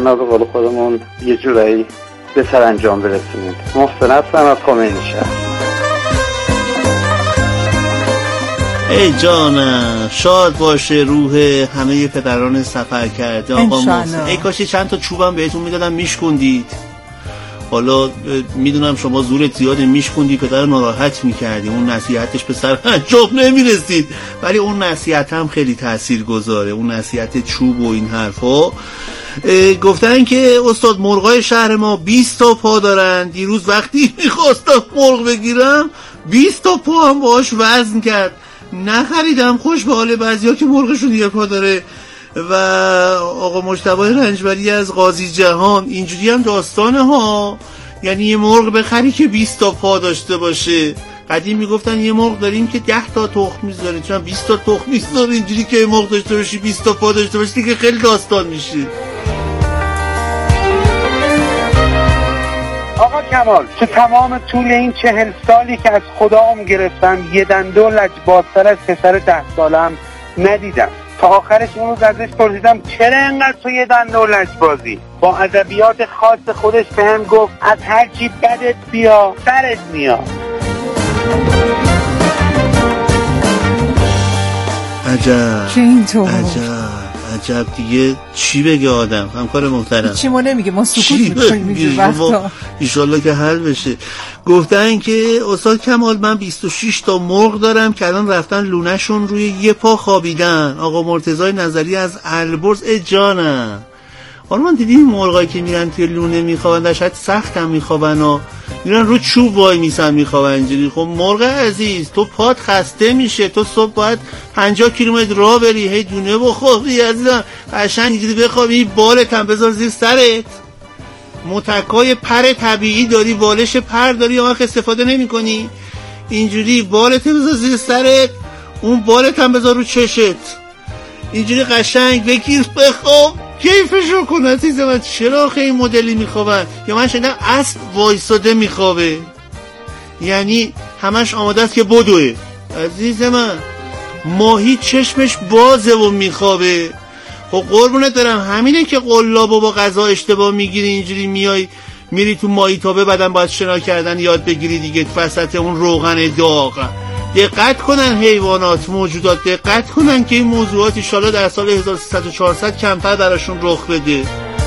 اینا به قول خودمون یه جورایی به سرانجام برسونیم. محسن هستم از خمینی‌شهر. ای جانم، شاد باشه روح همه پدران سفر کرده آقا محسن. ای کاشی چند تا چوبم بهتون میدادم میشکندید. حالا میدونم شما زورت زیاده، میشکندی پدر ناراحت میکردی، اون نصیحتش به سر انجام نمیرسید، ولی اون نصیحت هم خیلی تأثیر گذاره، اون نصیحت چوب و این حرفا. گفتن که استاد مرغای شهر ما 20 تا پا دارن. دیروز وقتی میخواستم مرغ بگیرم 20 تا پا هم باهاش وزن کرد، نخریدم. خوش به حال بعضیا که مرغشون یه پا داره. و آقا مجتبی رنجبری از قاضی جهان، اینجوری هم داستانه ها، یعنی یه مرغ بخری که 20 تا پا داشته باشه. قدیم میگفتن یه مرغ داریم که 10 تا تخم میذاره، چون 20 تا تخم میذاره. اینجوری که یه مرغ داشته باشی 20 تا پا داشته باشی که خیلی داستان میشه. آقا کمال، تو تمام طول این 40 سالی که از خدام گرفتم یه دنده و لجبازتر از پسر 10 سالم ندیدم. تا آخرش اون روز ازش پرسیدم چرا اینقدر تو یه دنده و لجبازی؟ با ادبیات خاص خودش بهم گفت از هر چی بدت بیا سرت میاد. عجب دیگه چی بگه آدم؟ همکار محترم چی ما نمیگه، ما سکوت میکنیم اینجور وقتا. ایشالله که حل بشه. گفتن که استاد کمال من 26 تا مرغ دارم که الان رفتن لونه‌شون روی یه پا خوابیدن. آقا مرتضی نظری از البرز. ای جانم، حالا من دیدیم مرغایی که میرن توی لونه میخوابن، در شاید سخت هم میخوابن و میرن رو چوب وای میسن میخوابن اینجوری. خب مرغ عزیز تو پات خسته میشه، تو صبح باید 50 کیلومتر راه بری، هی دونه بخوابی عزیزم، قشنگ اینجوری بخوابی، بالت هم بذار زیر سرت. متکای پر طبیعی داری، بالش پر داری، آخه استفاده نمی کنی، اینجوری بالت بذار زیر سرت، اون بالت هم بذار رو چشت، اینجوری قشنگ بگیر بخواب، کیفشو کن عزیز من. چرا خیلی مدلی میخوابن؟ یا من شنیدم اسب وایساده میخوابه، یعنی همش آماده است که بدوه. عزیز من ماهی چشمش بازه و میخوابه. خب قربونت برم، همینه که قلابو با غذا اشتباه میگیری، اینجوری میای میری تو ماهی تابه، بعدم باید شنا کردن یاد بگیری دیگه، وسط اون روغن داغ. دقت کنن حیوانات، موجودات دقت کنن که این موضوعات انشالله در سال 1300 و 400 کمتر براشون رخ بده.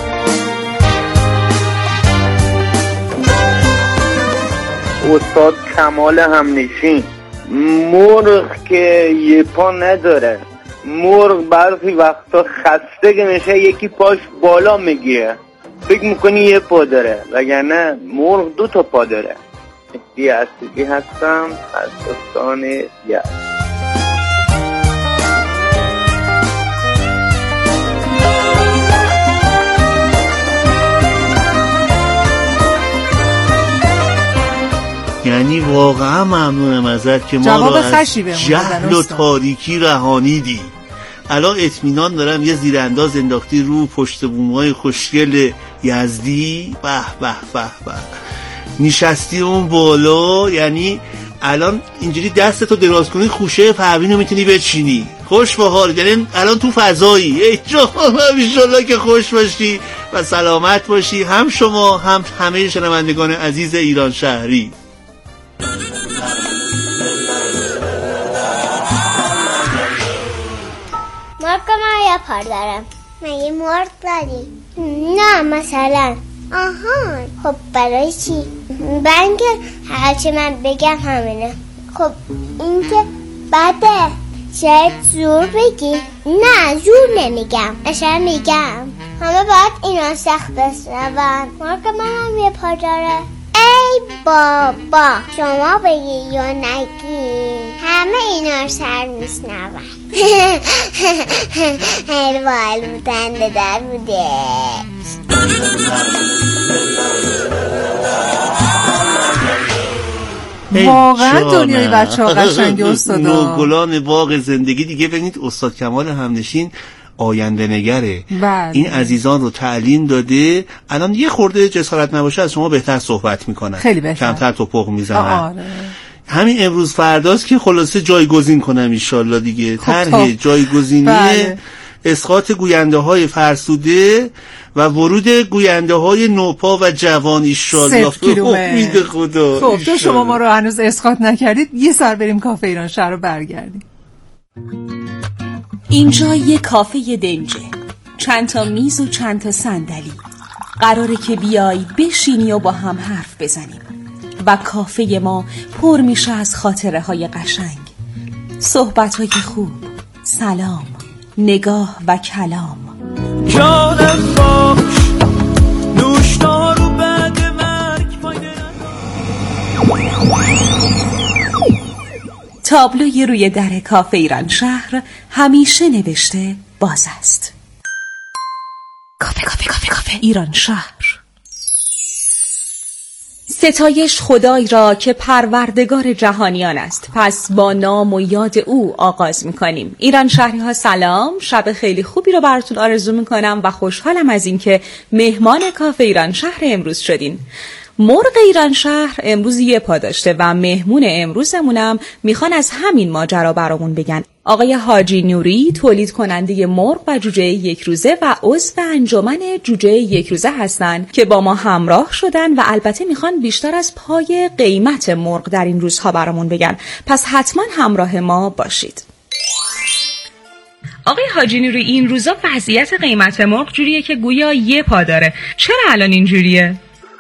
استاد کمال همنشین، مرغ که یه پا نداره، مرغ برخی وقتا خسته که میشه یکی پاش بالا میگیره، فکر میکنی یه پا داره، وگرنه مرغ 2 تا پا داره. دیگه هستم از استان یزد. یعنی واقعا ممنونم ازت که ما رو از جهل و تاریکی رهانیدی. الان اطمینان دارم یه زیرانداز انداختی رو پشت بوم‌های خوشگل یزدی. به به به به، نشستی اون بالا، یعنی الان اینجوری دستتو دراز کنی خوشه پروین رو میتونی بچینی. خوش به حال، یعنی الان تو فضایی. ای جانم، انشالله که خوش باشی و سلامت باشی، هم شما هم همه شنوندگان عزیز ایران شهری. مرغ من یه پا دارم. من یه مرغ داری؟ نه مثلا. آها، خب برای چی؟ برای اینکه هرچی من بگم همینه. خب این که بده، شاید زور بگی. نه زور نمیگم، اشاره میگم همه باید اینا سخت بشنون. مرغ منم یه پا داره. ای بابا، شما بگی یا نگی همه اینا سر میشنون. هر وال بودن در بوده. واقعا دنیای بچه ها قشنگه استادا. گلان باغ زندگی دیگه. ببینید استاد کمال همنشین آینده نگره. این عزیزان رو تعلیم داده. الان یه خورده جسارت نباشه از شما بهتر صحبت میکنن، خیلی بهتر، کمتر توپق میزنن. همین امروز فرداست که خلاصه جایگزین کنم انشالله دیگه. طرح جایگزینی اسقاط گوینده های فرسوده و ورود گوینده های نوپا و جوان ایشالله به امید خدا. خب تو شما ما رو هنوز اسقاط نکردید، یه سر بریم کافه ایران شهر رو برگردیم. اینجا یه کافه دنجه، چند تا میز و چند تا صندلی. قراره که بیای بشینی و با هم حرف بزنیم و کافه ما پر میشه از خاطره های قشنگ، صحبت های خوب، سلام، نگاه و کلام. جانم باش نوشدار و بعد مرگ فایده تابلوی روی در کافه ایران شهر همیشه نوشته باز است. کافه ایران شهر. ستایش خدای را که پروردگار جهانیان است. پس با نام و یاد او آغاز میکنیم. ایران شهری ها سلام، شب خیلی خوبی رو براتون آرزو میکنم و خوشحالم از این که مهمان کافه ایران شهر امروز شدین. مرغ ایران شهر امروز یه پا داشته و مهمون امروزمونم میخوان از همین ماجرا برامون بگن. آقای حاجی نوری تولید کننده مرغ و جوجه یک روزه و عضو انجمن جوجه یک روزه هستن که با ما همراه شدن و البته میخوان بیشتر از پای قیمت مرغ در این روزها برامون بگن. پس حتما همراه ما باشید. آقای حاجی نوری، این روزا وضعیت قیمت مرغ جوریه که گویا یه پا داره. چرا الان اینجوریه؟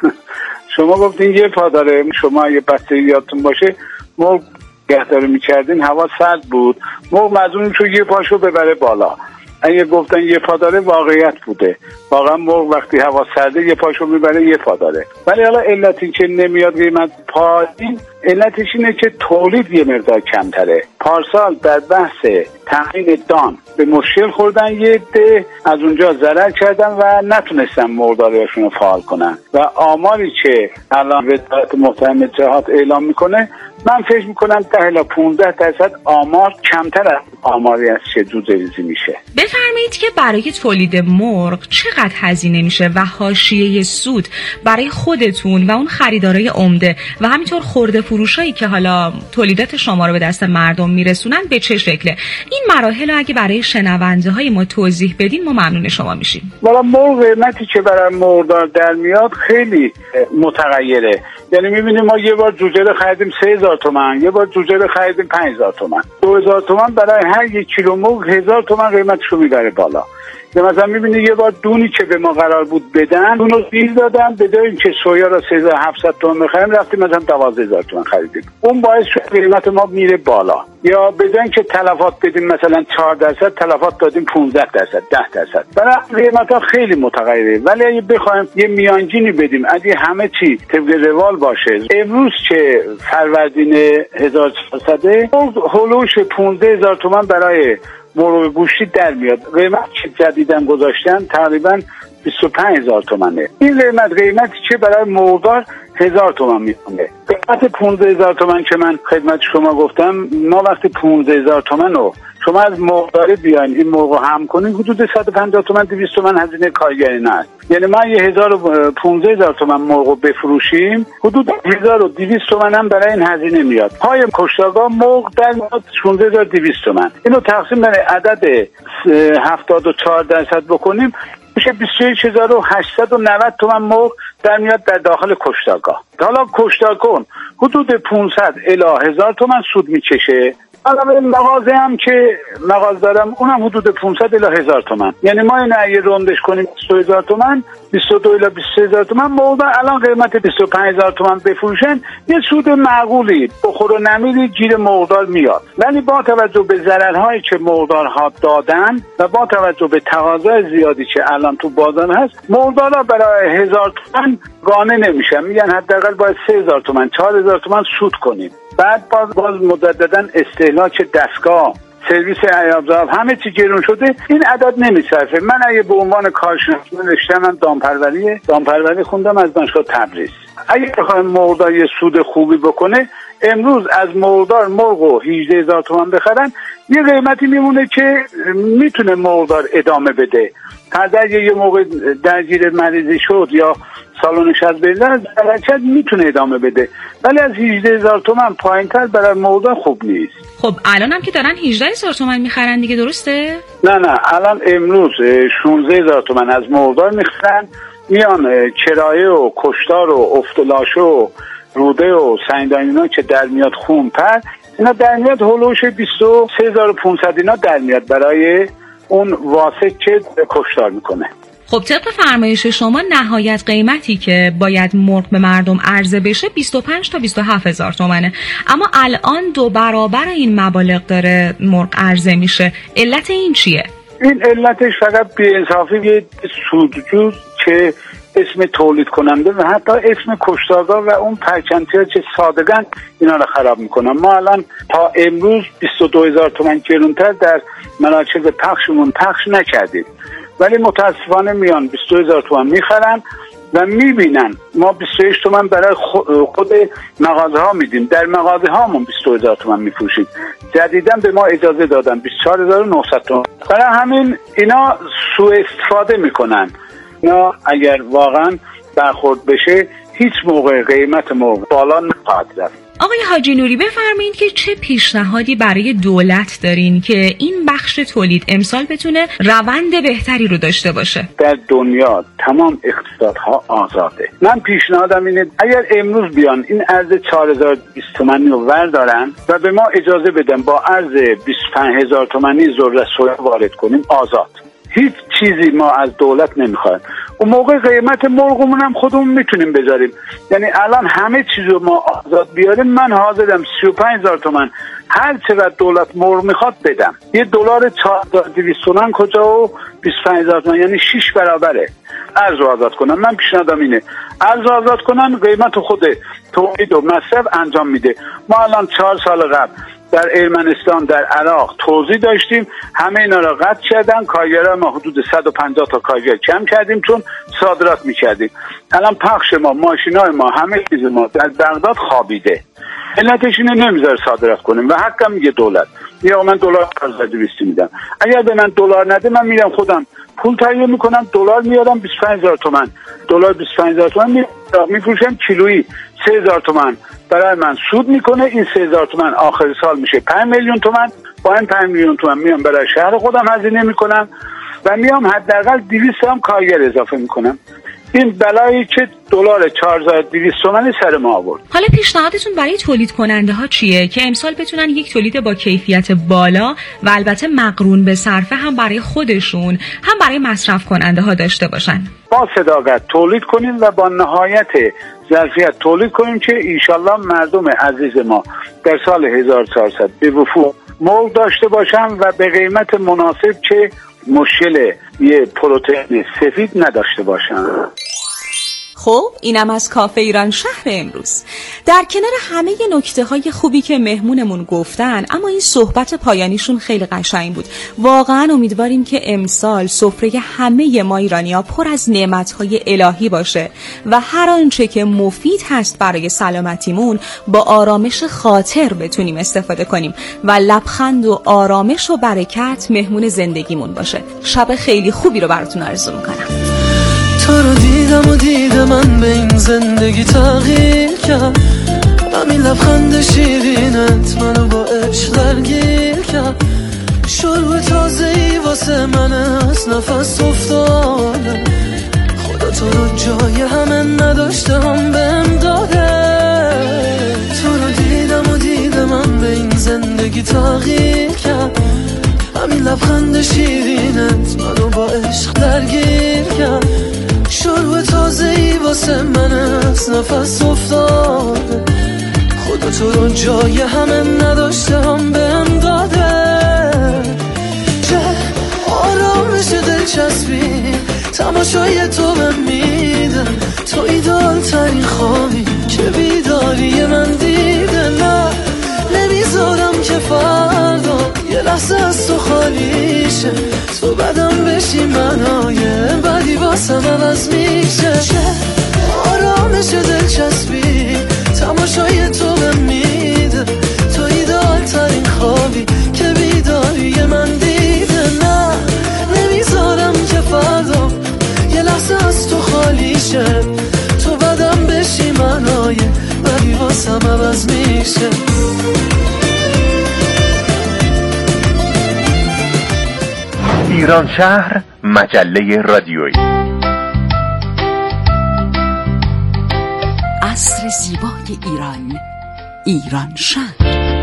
شما گفتین یه پا داره. شما یه بسته یادتون باشه مرغ گهداری میکردین، هوا سرد بود، مرغ مجبور شد یه پاشو ببره بالا. اگه گفتن یه پا داره واقعیت بوده، واقعا مرغ وقتی هوا سرده یه پاشو میبره یه پا داره. ولی حالا علتی که نمیاد قیمت پایین، علتش اینه که تولید یه مقدار کمتره. پارسال در بحث تامین دان به مشکل خوردن، یه عده از اونجا ضرر کردن و نتونستن مرغداریاشون رو فعال کنن و آماری که الان وزارت محترم اطلاعات اعلام میکنه، من فکر میکنم 10 الی 15% آمار کمتر از آماری است که جوجه ریزی میشه. بفرمایید که برای تولید مرغ چقدر هزینه میشه و حاشیه سود برای خودتون و اون خریدارای عمده و همینطور خرده فروشایی که حالا تولیدات شما رو به دست مردم میرسونن به چه شکله؟ این مراحل رو اگه برای شنونده های ما توضیح بدین ما ممنون شما میشیم. والا مرغ قیمتی که برای مرغدار در میاد خیلی متغیره. یعنی میبینیم ما یه بار جوجه رو خریدیم 3000 تومان، یه بار جوجه رو خریدیم 5000 تومان. 2000 تومان برای هر 1 کیلو مرغ 1000 تومان قیمتش رو میبره بالا. یا مثلا میبینی یه بار دونی که به ما قرار بود بدن، دون رو بیل دادن، به جای اینکه سویا رو 3700 تومان بخریم رفتیم مثلا 12000 تومان خریدیم. اون باعث شد قیمت ما میره بالا. یا به جای اینکه تلفات بدیم مثلا 4%، تلفات دادیم 15%، 10%. برای قیمت ها خیلی متغیره. ولی اگه بخوایم یه میانگینی بدیم، اگه همه چی طبق روال باشه، امروز که فروردین 1400 هولوش 15000 تومان برای مرغ گوشتی در میاد. قیمت که جدیدن گذاشتن تقریبا 25000 تومانه. این قیمتی که برای مرغدار 1000 تومان میتونه. قیمت 15000 تومان که من خدمت شما گفتم، ما وقتی 15000 تومان رو شما از مرغداری بیاین این مرغ رو هم کنین، حدود 150 تومان 200 تومان هزینه کارگری نه. یعنی ما یه 15000 تومان مرغ رو بفروشیم، حدود 1200 تومان هم برای این هزینه میاد. پای کشتارگاه مرغ در میاد 16200 تومان. اینو تقسیم بر عدد 74% بکنیم میشه 21890 تومان مرغ در میاد در داخل کشتارگاه. حالا کشتارکن حدود 500 الی 1000 تومان سود میکشه. حالا به مغازه هم که مغازه دارم اونم حدود 500 الی 1000 تومان. یعنی ما این اگه روندش کنیم 22000 تومان، 22 الی 23000 تومان مرغ الان قیمت 25000 تومان بفروشن، یه سود معقولی بخور و نمیری گیر مرغدار میاد. ولی با توجه به ضررهایی که مرغدارها دادن و با توجه به تقاضای زیادی که الان تو بازار هست، مرغدارا برای 1000 تومان قانع نمیشن، میگن حداقل باید 3000 تومان 4000 تومان سود کنیم. بعد باز مجددا استهلاک دستگاه، سرویس عیاب‌زار، همه چی گرون شده، این عدد نمیصرفه. من اگه به عنوان کارشناس رشته‌ام دامپروری خوندم از دانشگاه تبریز. اگه بخوایم مرغدار یه سود خوبی بکنه، امروز از مرغدار مرغ 18000 تومان بخرن، یه قیمتی میمونه که میتونه مرغدار ادامه بده. اگر یه موقع درگیر مریضی شد یا سالونش از بین رفت، حرکت میتونه ادامه بده. ولی از 18000 تومان پایین‌تر برای مرغدار خوب نیست. خب الان هم که دارن 18,000 تومان میخرن دیگه، درسته؟ نه الان امروز 16,000 تومان از مردار میخرن، میان کرایه و کشتار و افتلاشه و روده و سنگدانی اینا که در میاد خونپر، اینا در میاد هلوش 23,500 اینا در میاد برای اون واسه که کشتار میکنه. خب طبق فرمایش شما نهایت قیمتی که باید مرغ به مردم عرضه بشه 25 تا 27,000 تومانه، اما الان 2 برابر این مبالغ داره مرغ عرضه میشه. علت این چیه؟ این علتش فقط بی‌انصافی یه سودجوز که اسم تولید کننده و حتی اسم کشتارگاه و اون پرچم‌ها که صادقاً اینا رو خراب میکنن. ما الان تا امروز 22,000 تومان گرونتر در مراکز پخشمون پخش نکردیم، ولی متاسفانه میان 22,000 تومان میخرن و میبینن ما 21 تومان برای خود مغازه ها میدیم، در مغازه هامون 22,000 تومان میفروشیم. جدیداً به ما اجازه دادن 24,900 تومان. برای همین اینا سوء استفاده میکنن. اینا اگر واقعا برخورد بشه هیچ موقع قیمت مرغ بالا نخواهد رفت. آقای حاجی نوری بفرمایید که چه پیشنهادی برای دولت دارین که این بخش تولید امسال بتونه روند بهتری رو داشته باشه؟ در دنیا تمام اقتصادها آزاده. من پیشنهادم اینه اگر امروز بیان این ارز 4,020 تومانی رو وردارن و به ما اجازه بدن با ارز 25,000 تومانی ذره سویا وارد کنیم، آزاد. هیچ چیزی ما از دولت نمیخوایم. اون موقع قیمت مرغمون هم خودمون میتونیم بذاریم. یعنی الان همه چیزو ما آزاد بیاریم. من حاضرم 35,000 تومان هر چقدر دولت مرغ میخواد بدم. $1 4,200 تومان کجا و 25,000 تومان، یعنی 6 برابره. ارز آزاد کنن. من پیشنهادم اینه ارز آزاد کنن، قیمت خود تولید و مصرف انجام میده. ما الان 4 سال قبل در ارمنستان، در عراق توزیع داشتیم، همه اینا را قطع کردن. کارگران ما حدود 150 تا کارگر کم کردیم چون صادرات میکردیم. الان پخش ما، ماشینای ما، همه چیز ما در بغداد خوابیده. علتش اینه نمیذاره صادرات کنیم و حقم میگه دولت. یا من $4,200 میدم، اگر به من دلار نده من میرم خودم پول تهیه میکنم، دلار میارم 25,000 تومان، دلار 25,000 تومان میفروشم، کیلویی 3,000 تومان برای من سود میکنه. این 3,000 تومان آخر سال میشه 5 میلیون تومان. با این 5 میلیون تومان میام برای شهر خودم هزینه میکنم و میام حداقل 200 هم کارگر اضافه میکنم. این بلایی که دلار 4,200 تومانی سر ما آورد. حالا پیشنهادتون برای تولید کننده ها چیه که امسال بتونن یک تولید با کیفیت بالا و البته مقرون به صرفه هم برای خودشون هم برای مصرف کننده ها داشته باشن؟ با صداقت تولید کنیم و با نهایت ظرفیت تولید کنیم که ایشالله مردم عزیز ما در سال 1400 به وفور مرغ داشته باشن و به قیمت مناسب که مشکل یه پروتئین سفید نداشته باشن. خب اینم از کافه ایران شهر امروز. در کنار همه نکته های خوبی که مهمونمون گفتن، اما این صحبت پایانیشون خیلی قشنگ بود. واقعا امیدواریم که امسال سفره همه ما ایرانی‌ها پر از نعمت‌های الهی باشه و هر آنچه که مفید هست برای سلامتیمون با آرامش خاطر بتونیم استفاده کنیم و لبخند و آرامش و برکت مهمون زندگیمون باشه. شب خیلی خوبی رو براتون آرزو می‌کنم. تو رو دیدم من به این زندگی تغییر کرد، همین لبخند شیرینت منو با عشق درگیر کرد. شروع تازه‌ای واسه من از نفس افتاده، خدا تو رو جای همه نداشته هم بهم داده. تو رو دیدم من به این زندگی تغییر کرد، همین لبخند شیرینت منو با عشق درگیر کرد. شروع تازه‌ای واسه من از نفس افتاده، خدا تو رو جای همه نداشته هم بهم داده. چه آرامش دلچسبی تماشای تو بهم میده، تو ایدال ترین خوابی که بیداری من دیده. نه نمیذارم که فردا یه لحظه از تو خالی شه، تو بدم بشی منای بدی واسم عوض میشه. چه آرامش دلچسبی تماشای تو بهم میده، تو ایدال ترین خوابی که بیداری من دیده. نه نمیذارم که فردا یه لحظه از تو خالی شه، تو بدم بشی منای بدی واسم عوض میشه. ایران شهر مجله رادیویی. عصر زیبای ایران، ایران شهر.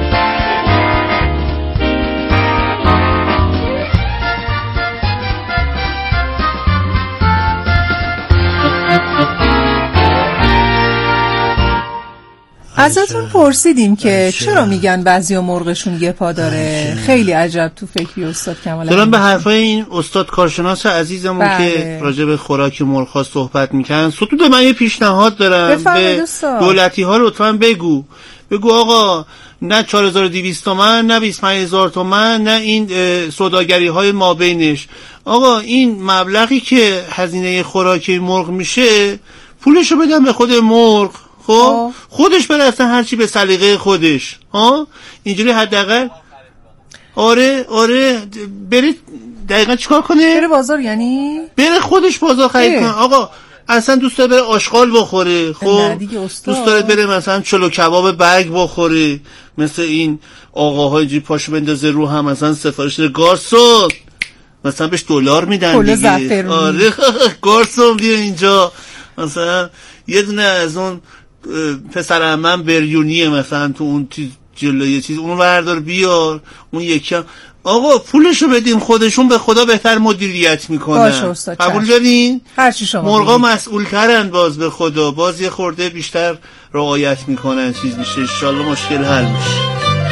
ازتون پرسیدیم که چرا میگن بعضیا مرغشون یه پا داره. خیلی عجب تو فکری استاد کمال. دارم به حرفای این استاد کارشناس عزیزمون که راجع به خوراک مرغ‌ها صحبت میکنن. ستود من یه پیشنهاد دارم به دولتی ها، لطفاً بگو آقا نه 4200 تومان، نه 25000 تومان، نه این سوداگری های مابینش. آقا این مبلغی که هزینه خوراک مرغ میشه پولشو بدم به خود مرغ، خب خودش بره اصلا هرچی به سلیقه خودش. اینجوری حداقل آره بره دقیقا چیکار کنه؟ بره بازار، یعنی بره خودش بازار خرید کنه. آقا اصلا دوست داره بره آشغال بخوره، خب دوست داره بره مثلا چلو کباب برگ بخوره، مثل این آقاهای جی پاشو بندازه رو هم مثلا سفارش ده گارسون، مثلا بهش دلار میدن دیگه. آره گارسون بیا اینجا، مثلا یه دونه از اون پسر عمم بریونیه مثلا تو اون جلوی چیز اون بردار بیار، اون یکی هم آقا پولشو بدیم خودشون به خدا بهتر مدیریت میکنن. قبول دارین؟ مرغا مسئول ترن باز به خدا، باز یه خورده بیشتر رعایت میکنن، چیز میشه انشالله مشکل حل میشه.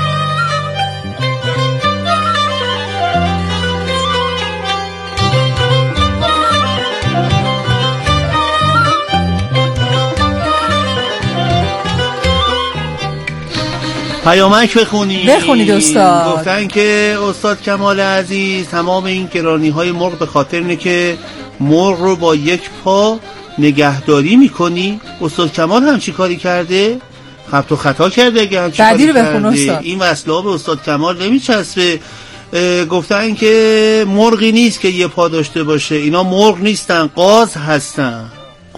پیامک بخونید استاد. گفتن که استاد کمال عزیز تمام این گرانی های مرغ به خاطر اینه که مرغ رو با یک پا نگهداری میکنی. استاد کمال هم چی کاری کرده؟ خطا کرده اگه هم چی کاری کرده. این وصله به استاد کمال نمیچسبه. گفتن که مرغی نیست که یه پا داشته باشه، اینا مرغ نیستن، قاز هستن.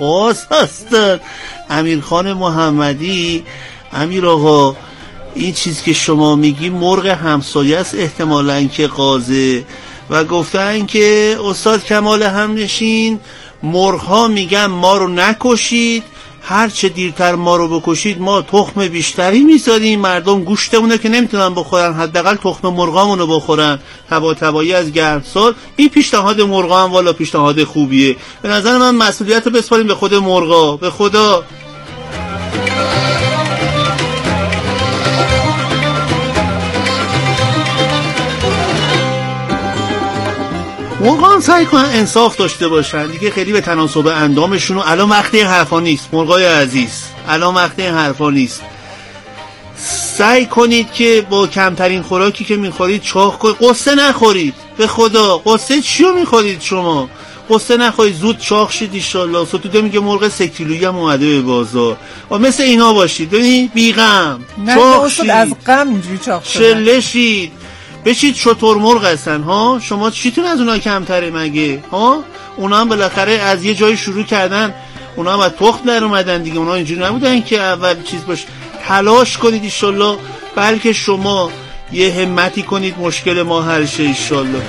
امیرخان محمدی، امیر آقا این چیز که شما میگی مرغ همسایه است احتمالاً که قازه. و گفتن که استاد کمال همنشین مرغ ها میگن ما رو نکشید، هر چه دیرتر ما رو بکشید ما تخم بیشتری میذاریم، مردم گوشتمونه که نمیتونن بخورن حداقل تخم مرغامونو بخورن تبایی از گرمسال. این پیشنهاد مرغا هم والا پیشنهاد خوبیه. به نظر من مسئولیت رو بسپاریم به خود مرغا، به خدا. مرغان سعی کنن انصاف داشته باشن دیگه، خیلی به تناسب اندامشون. الان وقت این حرفا نیست مرغای عزیز، الان وقت این حرفا نیست. سعی کنید که با کمترین خوراکی که میخورید چاق کنید. قصه نخورید به خدا. قصه چیو میخورید شما؟ قصه نخورید، زود چاق شید ان شاء الله. ستوده میگه مرغ 3 کیلویی هم اومده به بازار. مثل اینا باشید، ببین بی غم چاق شید، از غم اینجوری چاق شید، شله شید، بشید شتر مرغ هستن ها. شما چیتون از اونا کمتره مگه ها؟ اونا هم بالاخره از یه جای شروع کردن، اونا هم از تخم در اومدن دیگه. اونا اینجوری نبودن که اول چیز باشه. تلاش کنید ان شاء الله، بلکه شما یه همتی کنید مشکل ما حل شه ان شاء الله.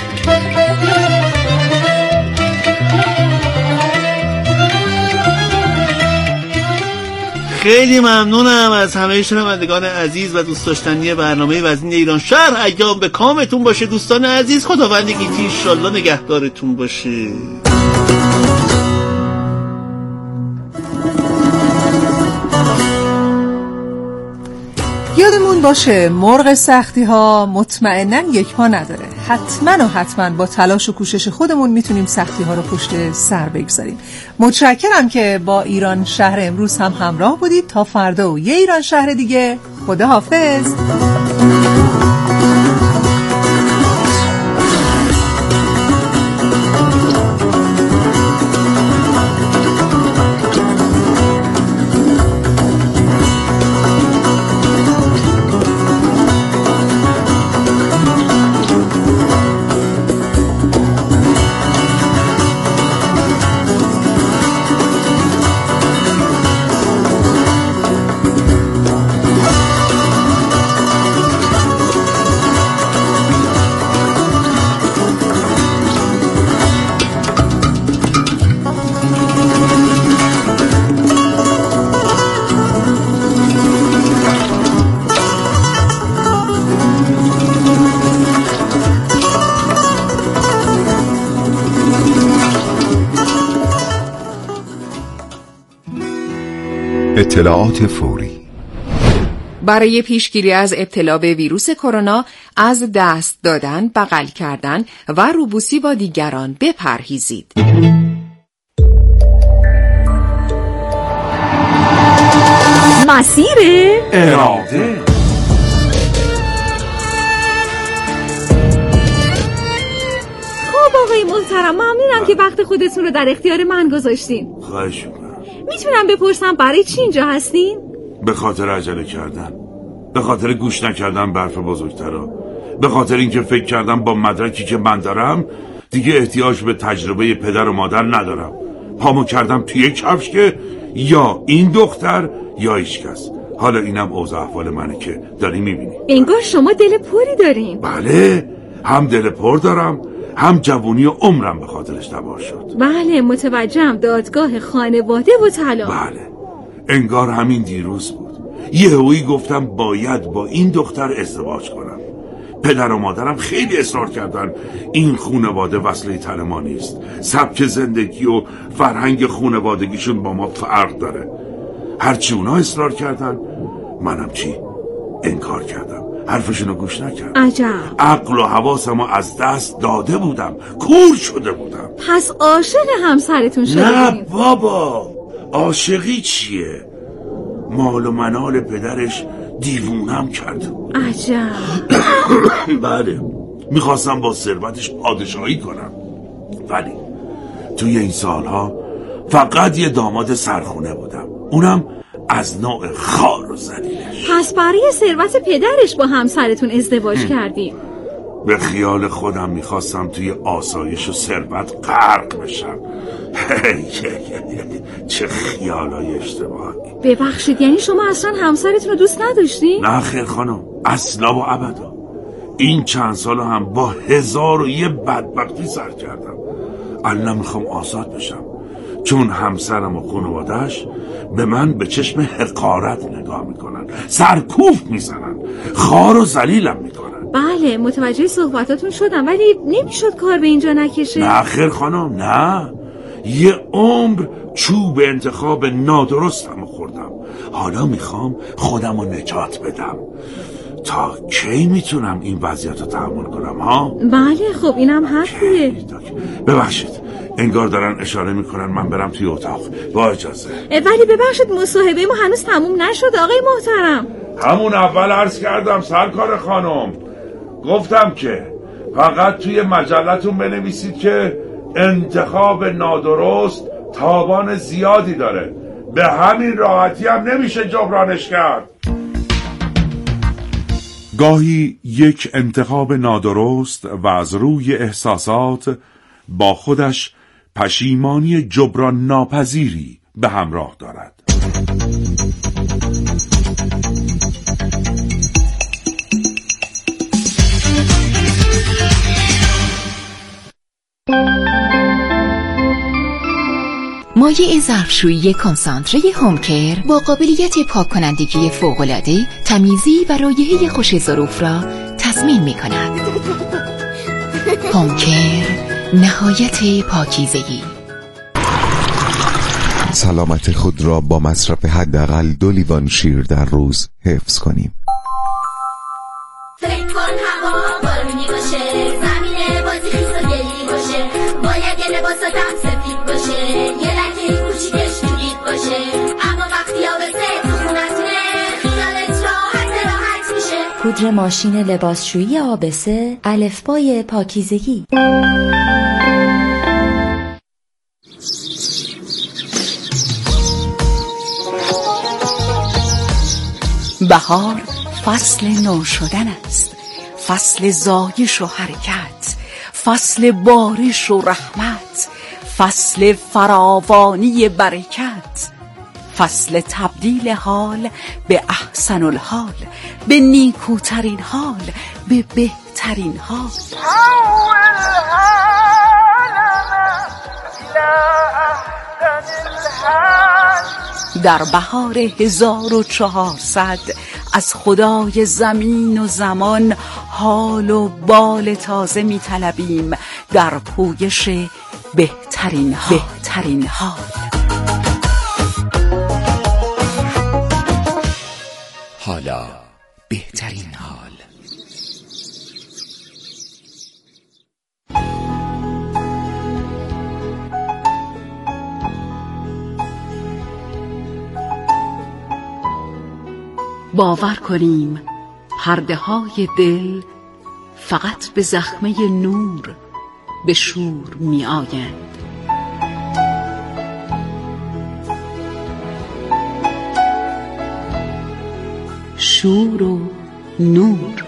خیلی ممنونم از همه شنوندگان عزیز و دوست داشتنی برنامه وزین ایران شهر. ایام به کامتون باشه دوستان عزیز. خداوند گیتی ان شاء الله نگهدارتون باشه. یادمون باشه مرغ سختی ها مطمئناً یک پا نداره. حتما با تلاش و کوشش خودمون میتونیم سختی ها رو پشت سر بگذاریم. متشکرم که با ایران شهر امروز هم همراه بودید. تا فردا و یه ایران شهر دیگه، خدا حافظ. اطلاعات فوری. برای پیشگیری از ابتلا به ویروس کرونا از دست دادن، بغل کردن و روبوسی با دیگران بپرهیزید. مسیر اراده. خب آقای محترم، ممنونم که وقت خودتون رو در اختیار من گذاشتین. خواهش می‌کنم. میتونم بپرسم برای چی اینجا هستین؟ به خاطر عجله کردن، به خاطر گوش نکردن برف بزرگترا، به خاطر اینکه فکر کردم با مدرکی که من دارم دیگه احتیاج به تجربه پدر و مادر ندارم. پامو کردم توی کفش که یا این دختر یا هیچ کس. حالا اینم اوضاع احوال منه که داری میبینی. انگار شما دل پری دارین. بله، هم دل پر دارم، هم جوونی و عمرم به خاطرش تباه شد. بله متوجهم، دادگاه خانواده و طلاق. بله، انگار همین دیروز بود. یهویی گفتم باید با این دختر ازدواج کنم. پدر و مادرم خیلی اصرار کردن این خانواده وصله تن ما نیست. سبک زندگی و فرهنگ خانوادگیشون با ما فرق داره. هرچی اونا اصرار کردن منم چی؟ انکار کردم. حرفشونو گوش نکردم. عجب. عقل و حواسمو از دست داده بودم، کور شده بودم. پس عاشق همسرتون شده نه بودین؟ بابا، عاشقی چیه؟ مال و منال پدرش دیوونم کرد. عجب. بله، میخواستم با ثروتش پادشاهی کنم، ولی توی این سالها فقط یه داماد سرخونه بودم، اونم از نوع خار و ذلیلش. پس برای ثروت پدرش با همسرتون ازدواج کردین؟ به خیال خودم میخواستم توی آسایش و ثروت غرق بشم. چه خیالای اشتباهی. ببخشید، یعنی شما اصلا همسرتون رو دوست نداشتین؟ نه خیر خانم، اصلا و ابدا. این چند سال هم با 1001 بدبختی سر کردم. الان میخوام آزاد بشم، چون همسرم و خانواده‌اش به من به چشم حقارت نگاه میکنن، سرکوف میزنن، خار و ذلیلم میکنن. بله متوجه صحبتاتون شدم، ولی نمیشد کار به اینجا نکشه. نه خیر خانم، نه. یه عمر چوب انتخاب نادرستم خوردم. حالا میخوام خودم رو نجات بدم. تا کی میتونم این وضعیت رو تحمل کنم ها؟ بله خب اینم حقیه. ببخشید، انگار دارن اشاره میکنن من برم توی اتاق. با اجازه. ولی ببخشید، مصاحبه ما هنوز تموم نشده آقای محترم. همون اول عرض کردم سرکار خانم، گفتم که فقط توی مجلتون بنویسید که انتخاب نادرست تاوان زیادی داره. به همین راحتی هم نمیشه جبرانش کرد. گاهی یک انتخاب نادرست و از روی احساسات با خودش پشیمانی جبران ناپذیری به همراه دارد. مایع ظرفشویی کنسانتره هومکر با قابلیت پاک کنندگی فوق‌العاده، تمیزی و رایحه خوش ظروف را تضمین می کند. هومکر، نهایت پاکیزگی. سلامت خود را با مصرف حداقل 2 لیوان شیر در روز حفظ کنیم. فکر کن هوا بارونی باشه، زمین بازی خیس و گلی باشه، باید یه لباساتم سفید باشه، یه لکه کوچیکش توگید باشه، اما وقتی آبسه تو خونتونه خیالت راحت میشه. پودر ماشین لباسشویی آبسه، الفبای پاکیزگی. بهار فصل نو شدن است، فصل زایش و حرکت، فصل بارش و رحمت، فصل فراوانی برکت، فصل تبدیل حال به احسن الحال، به نیکوترین حال، به بهترین حال. در بهار 1400 از خدای زمین و زمان حال و بال تازه می طلبیم در پویش بهترین حال. باور کنیم پرده های دل فقط به زخمه نور به شور می آیند. شور و نور.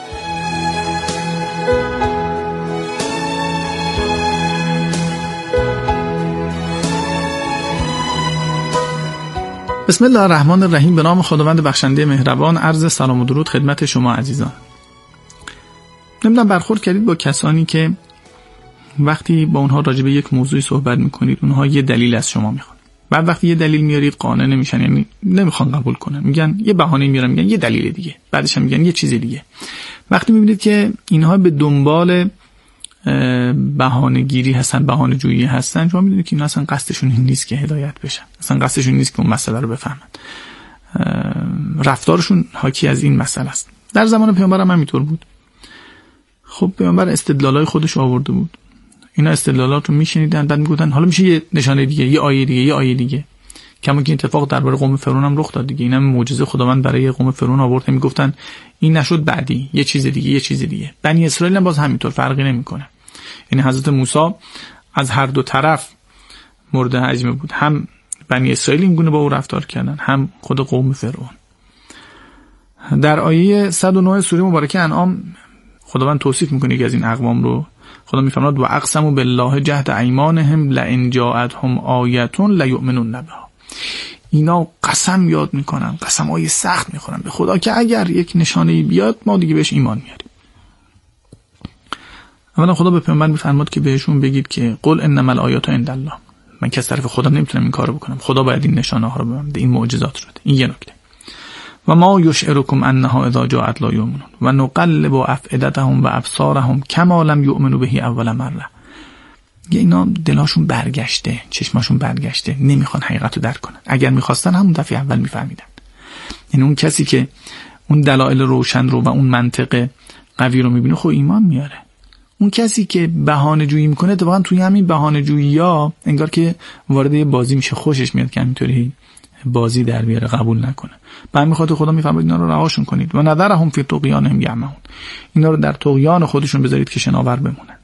بسم الله الرحمن الرحیم. به نام خداوند بخشنده مهربان. عرض سلام و درود خدمت شما عزیزان. نمیدونم برخورد کردید با کسانی که وقتی با اونها راجع به یک موضوعی صحبت میکنید اونها یه دلیل از شما میخوان، بعد وقتی یه دلیل میارید قانع نمیشن، یعنی نمیخوان قبول کنن، میگن یه بهانه میارن، میگن یه دلیل دیگه، بعدش هم میگن یه چیز دیگه. وقتی میبینید که اینها به دنبال بهانه گیری هستن، بهانه جویی هستن، شما میدونید که اینا اصلا قصدشون این نیست که هدایت بشن، اصلا قصدشون نیست که اون مسئله رو بفهمن. رفتارشون حاکی از این مسئله است. در زمان پیامبر هم همینطور بود. خب پیامبر استدلالای خودش آورده بود، اینا استدلالات رو میشنیدن، بعد میگفتن حالا میشه یه نشانه دیگه، یه آیه دیگه، یه آیه دیگه. کما که اتفاق درباره قوم فرعون هم رخ داد دیگه. اینا معجزه خداوند برای قوم فرعون آورد، میگفتن این نشد بعدی یه چیز دیگه، یه چیز دیگه. بنی اسرائیل هم باز همینطور، فرقی نمیکنه. یعنی حضرت موسی از هر دو طرف مورد هجمه بود، هم بنی اسرائیل این گونه با او رفتار کردن، هم خود قوم فرعون. در آیه 109 سوره مبارکه انعام خداوند توصیف میکنه که از این اقوام رو خدا میفرماد و اقسموا بالله جهد ایمانهم لئن جاءتهم آیه لیؤمنون بها. اینا قسم یاد میکنن، قسمای سخت میخورن به خدا که اگر یک نشانه‌ای بیاد ما دیگه بهش ایمان میاریم. اولا خدا به پیامبر میفرماد که بهشون بگید که قل انما الآیات عند الله، من که از طرف خودم نمیتونم این کارو بکنم، خدا باید این نشانه ها رو به من بده، این معجزات رو بده. این یه نکته. و ما یشعرکم انها اذا جاءت لا یؤمنون و نقلب افئدتهم و ابصارهم کما لم یؤمنوا به اول مره. اینا دلاشون برگشته، چشماشون برگشته، نمیخوان حقیقت رو درک کنن. اگر میخواستن همون دفعه اول میفهمیدن. یعنی اون کسی که اون دلایل روشن رو و اون منطق قوی رو میبینه خب ایمان میاره. اون کسی که بهانه جویی میکنه اتفاقا توی همین بهانه جویی‌ها انگار که وارد یه بازی میشه، خوشش میاد که همینطوری بازی در بیاره، قبول نکنه. به همین خاطر خدا میفرماید اینا رو رهاشون کنید و نذرهم فی طغیانهم یعمهون، اینا رو در طغیان خودشون بذارید که شناور بمونن.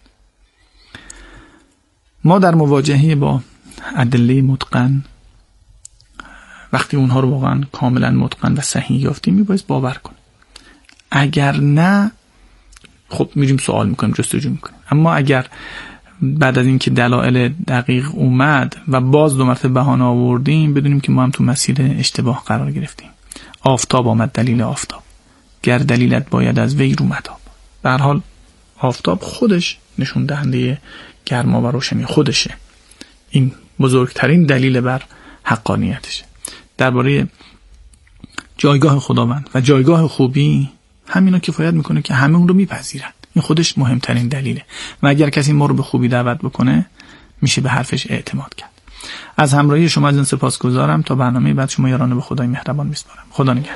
ما در مواجهه با ادله متقن وقتی اونها رو واقعا کاملا متقن و صحیح یافتیم میباید باور کنیم. اگر نه خب میریم سوال میکنیم، جستجو میکنیم. اما اگر بعد از اینکه دلایل دقیق اومد و باز دو مرتبه بهانه آوردیم، بدونیم که ما هم تو مسیر اشتباه قرار گرفتیم. آفتاب آمد دلیل آفتاب، گر دلیلت باید از وی رو متاب. به هر حال آفتاب خودش نشون دهنده گرما و روشنی خودشه، این بزرگترین دلیل بر حقانیتشه. درباره جایگاه خداوند و جایگاه خوبی همینا کفایت میکنه که همه اون رو میپذیرن. این خودش مهمترین دلیله و اگر کسی ما رو به خوبی دعوت بکنه میشه به حرفش اعتماد کرد. از همراهی شما از این سپاسگزارم. تا برنامه بعد شما یارانه به خدای مهربان میسپارم. خدا نگهدار.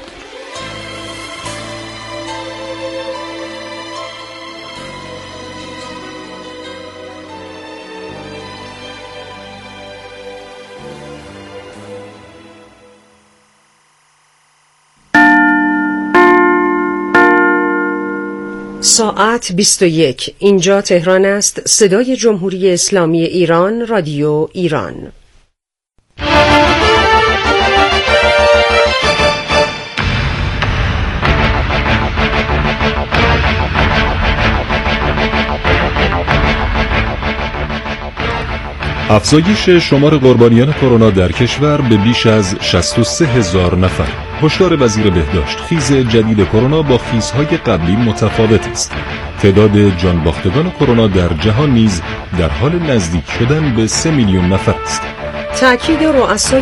ساعت 21. اینجا تهران است. صدای جمهوری اسلامی ایران، رادیو ایران. افزایش شمار قربانیان کرونا در کشور به بیش از 63,000 نفر. هشدار وزیر بهداشت: خیز جدید کرونا با خیزهای قبلی متفاوت است. تعداد جان باختگان کرونا در جهان نیز در حال نزدیک شدن به 3 میلیون نفر است. تأکید رؤسای